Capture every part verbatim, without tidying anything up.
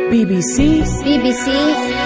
B B C. B B C.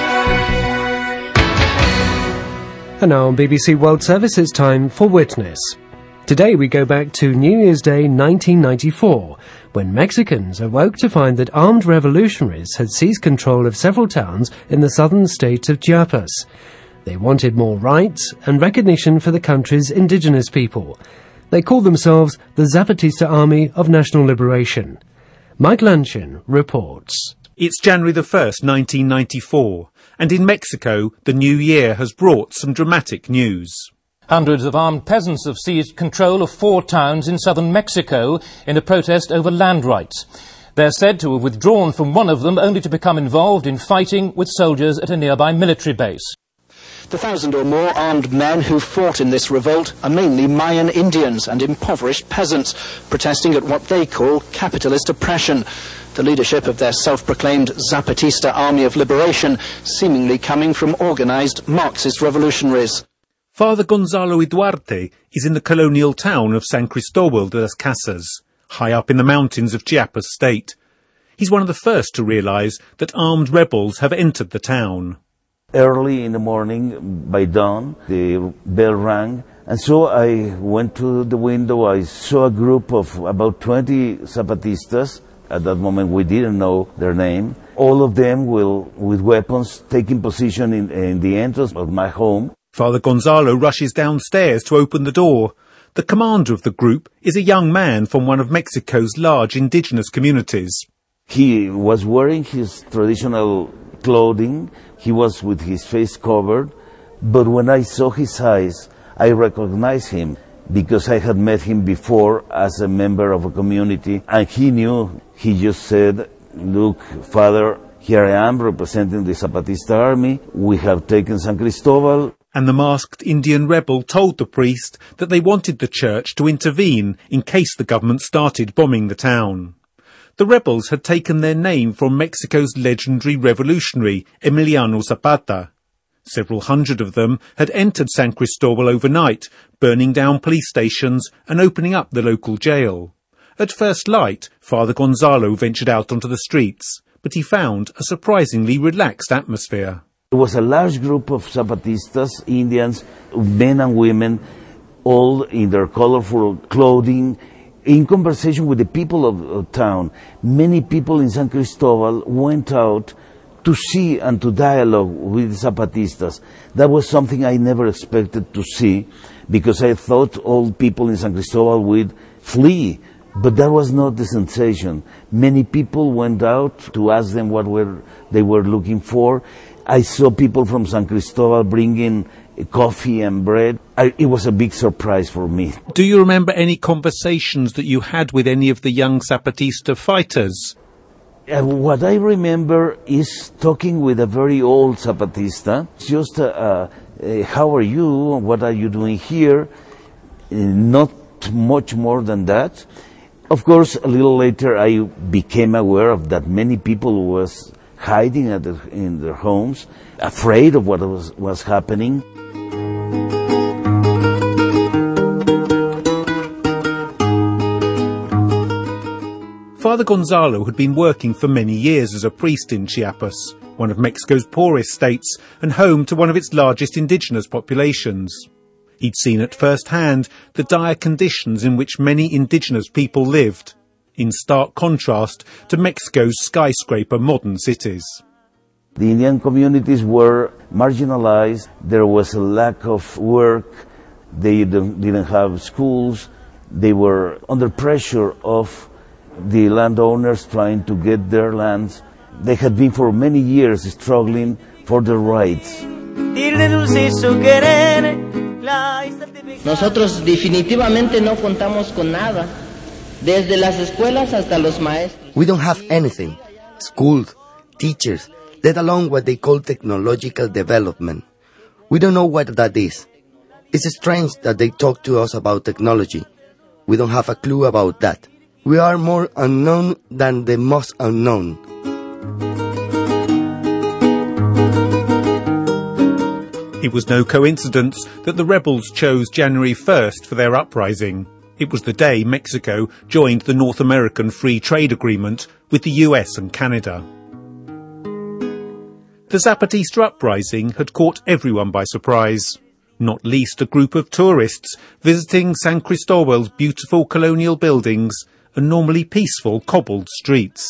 And now on B B C World Service, it's time for Witness. Today we go back to New Year's Day nineteen ninety-four, when Mexicans awoke to find that armed revolutionaries had seized control of several towns in the southern state of Chiapas. They wanted more rights and recognition for the country's indigenous people. They called themselves the Zapatista Army of National Liberation. Mike Lanchin reports. It's January the first, nineteen ninety-four, and in Mexico the new year has brought some dramatic news. Hundreds of armed peasants have seized control of four towns in southern Mexico in a protest over land rights. They're said to have withdrawn from one of them only to become involved in fighting with soldiers at a nearby military base. The thousand or more armed men who fought in this revolt are mainly Mayan Indians and impoverished peasants, protesting at what they call capitalist oppression. The leadership of their self-proclaimed Zapatista Army of Liberation seemingly coming from organized Marxist revolutionaries. Father Gonzalo Duarte is in the colonial town of San Cristobal de las Casas, high up in the mountains of Chiapas state. He's one of the first to realize that armed rebels have entered the town. Early in the morning, by dawn, the bell rang, and so I went to the window. I saw a group of about twenty Zapatistas. At that moment, we didn't know their name. All of them will, with weapons, taking position in, in the entrance of my home. Father Gonzalo rushes downstairs to open the door. The commander of the group is a young man from one of Mexico's large indigenous communities. He was wearing his traditional clothing. He was with his face covered. But when I saw his eyes, I recognized him because I had met him before as a member of a community. And he knew. He just said, "Look, Father, here I am representing the Zapatista Army. We have taken San Cristobal." And the masked Indian rebel told the priest that they wanted the church to intervene in case the government started bombing the town. The rebels had taken their name from Mexico's legendary revolutionary, Emiliano Zapata. Several hundred of them had entered San Cristobal overnight, burning down police stations and opening up the local jail. At first light, Father Gonzalo ventured out onto the streets, but he found a surprisingly relaxed atmosphere. It was a large group of Zapatistas, Indians, men and women, all in their colorful clothing, in conversation with the people of the town. Many people in San Cristobal went out to see and to dialogue with Zapatistas. That was something I never expected to see, because I thought all people in San Cristobal would flee. But that was not the sensation. Many people went out to ask them what were they were looking for. I saw people from San Cristobal bringing coffee and bread. I, it was a big surprise for me. Do you remember any conversations that you had with any of the young Zapatista fighters? Uh, what I remember is talking with a very old Zapatista. Just, uh, uh, how are you? What are you doing here? Uh, not much more than that. Of course, a little later I became aware of that many people was hiding at the, in their homes, afraid of what was, was happening. Father Gonzalo had been working for many years as a priest in Chiapas, one of Mexico's poorest states and home to one of its largest indigenous populations. He'd seen at first hand the dire conditions in which many indigenous people lived, in stark contrast to Mexico's skyscraper modern cities. The Indian communities were marginalized. There was a lack of work. They didn't have schools. They were under pressure of the landowners trying to get their lands. They had been for many years struggling for their rights. Nosotros definitivamente no contamos con nada. Desde las escuelas hasta los maestros. We don't have anything. Schools, teachers, let alone what they call technological development. We don't know what that is. It's strange that they talk to us about technology. We don't have a clue about that. We are more unknown than the most unknown. It was no coincidence that the rebels chose January first for their uprising. It was the day Mexico joined the North American Free Trade Agreement with the U S and Canada. The Zapatista uprising had caught everyone by surprise, not least a group of tourists visiting San Cristobal's beautiful colonial buildings and normally peaceful cobbled streets.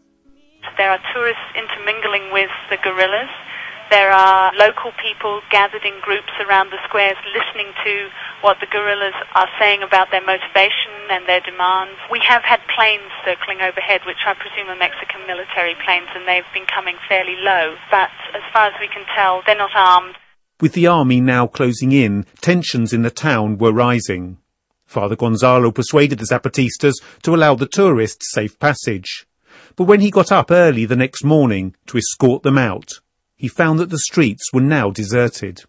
There are tourists intermingling with the guerrillas. There are local people gathered in groups around the squares listening to what the guerrillas are saying about their motivation and their demands. We have had planes circling overhead, which I presume are Mexican military planes, and they've been coming fairly low. But as far as we can tell, they're not armed. With the army now closing in, tensions in the town were rising. Father Gonzalo persuaded the Zapatistas to allow the tourists safe passage. But when he got up early the next morning to escort them out, he found that the streets were now deserted.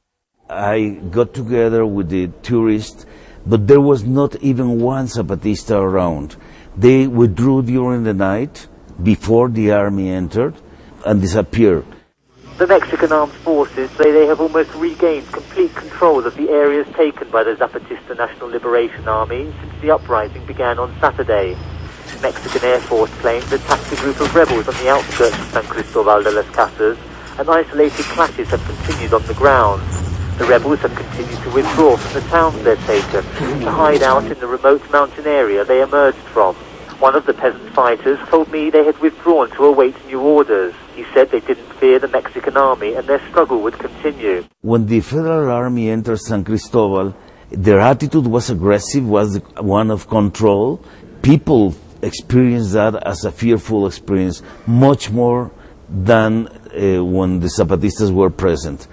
I got together with the tourists, but there was not even one Zapatista around. They withdrew during the night, before the army entered, and disappeared. The Mexican armed forces say they have almost regained complete control of the areas taken by the Zapatista National Liberation Army since the uprising began on Saturday. Mexican Air Force planes attacked a group of rebels on the outskirts of San Cristobal de las Casas, and isolated clashes have continued on the ground. The rebels have continued to withdraw from the towns they've taken, to hide out in the remote mountain area they emerged from. One of the peasant fighters told me they had withdrawn to await new orders. He said they didn't fear the Mexican army and their struggle would continue. When the federal army entered San Cristobal, their attitude was aggressive, was one of control. People experienced that as a fearful experience, much more than uh, when the Zapatistas were present.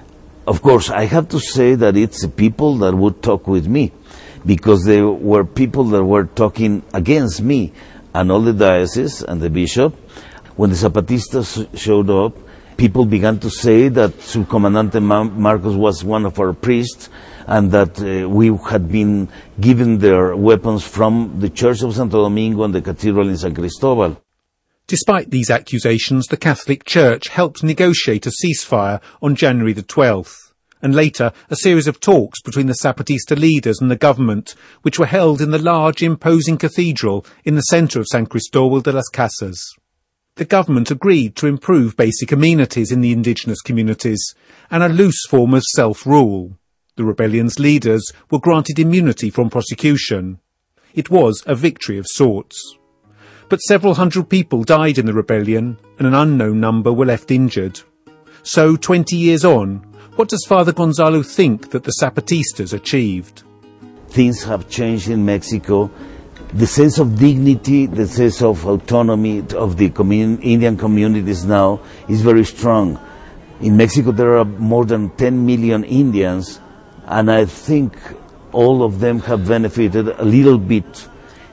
Of course, I have to say that it's the people that would talk with me, because they were people that were talking against me and all the diocese and the bishop. When the Zapatistas showed up, people began to say that Subcomandante Marcos was one of our priests and that uh, we had been given their weapons from the Church of Santo Domingo and the cathedral in San Cristobal. Despite these accusations, the Catholic Church helped negotiate a ceasefire on January the twelfth, and later a series of talks between the Zapatista leaders and the government, which were held in the large, imposing cathedral in the centre of San Cristobal de las Casas. The government agreed to improve basic amenities in the indigenous communities and a loose form of self-rule. The rebellion's leaders were granted immunity from prosecution. It was a victory of sorts. But several hundred people died in the rebellion, and an unknown number were left injured. So, twenty years on, what does Father Gonzalo think that the Zapatistas achieved? Things have changed in Mexico. The sense of dignity, the sense of autonomy of the commun- Indian communities now is very strong. In Mexico there are more than ten million Indians, and I think all of them have benefited a little bit.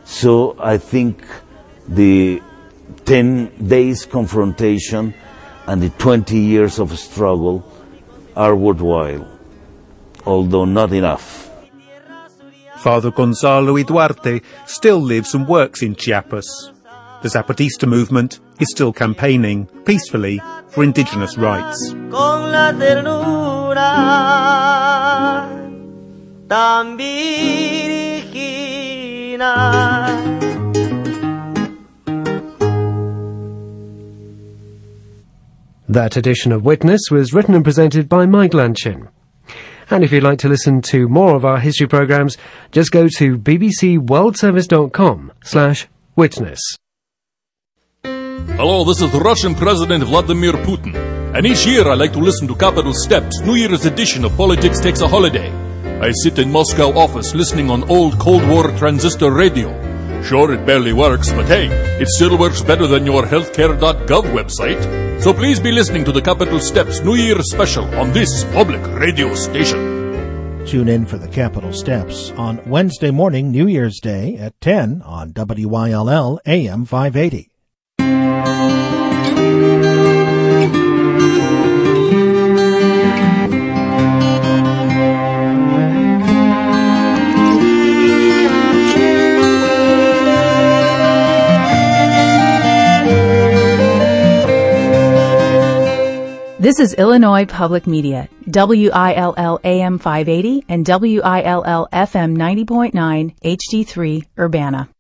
So I think the ten days confrontation and the twenty years of struggle are worthwhile, although not enough. Father Gonzalo y Duarte still lives and works in Chiapas. The Zapatista movement is still campaigning peacefully for indigenous rights. Con la ternura tan virginal. That edition of Witness was written and presented by Mike Lanchin. And if you'd like to listen to more of our history programmes, just go to bbcworldservice.com slash witness. Hello, this is Russian President Vladimir Putin. And each year I like to listen to Capital Steps, New Year's edition of Politics Takes a Holiday. I sit in Moscow office listening on old Cold War transistor radio. Sure, it barely works, but hey, it still works better than your healthcare dot gov website. So please be listening to the Capital Steps New Year special on this public radio station. Tune in for the Capital Steps on Wednesday morning, New Year's Day at ten on W Y L L A M five eighty. This is Illinois Public Media, W I L L A M five eighty and W I L L F M ninety point nine H D three Urbana.